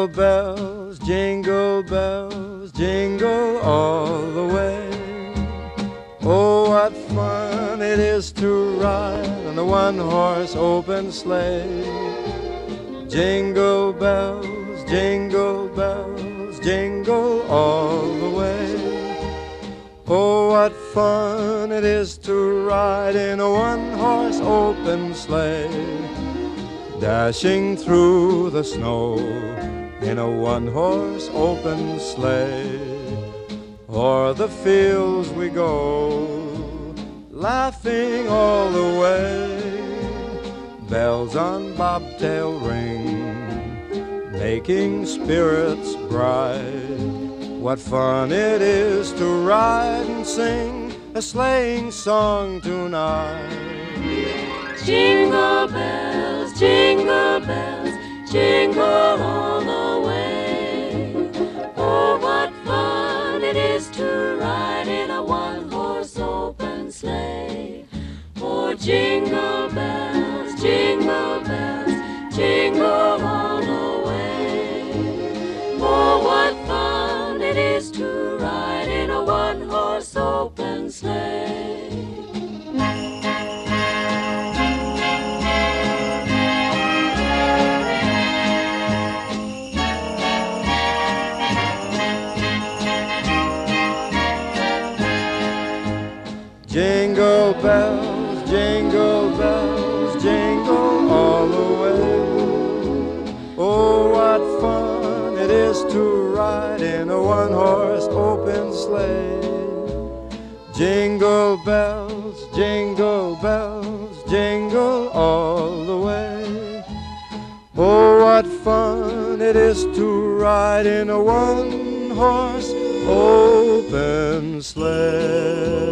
bells, jingle all the way. Oh, what fun it is to ride on the one-horse open sleigh. Jingle bells, jingle all the way. Oh, what fun it is to ride in a one-horse open sleigh, dashing through the snow in a one-horse open sleigh. O'er the fields we go, laughing all the way. Bells on bobtail ring, making spirits bright. What fun it is to ride and sing a sleighing song tonight. Jingle bells, jingle all the way. Oh, what fun it is to ride in a one-horse open sleigh. Oh, jingle bells, jingle all the way. Oh, what fun it is to ride in a one-horse open sleigh. Jingle bells, jingle all the way. Oh, what fun it is to ride in a one-horse open sleigh. Jingle bells, jingle all the way. Oh, what fun it is to ride in a one-horse open sleigh.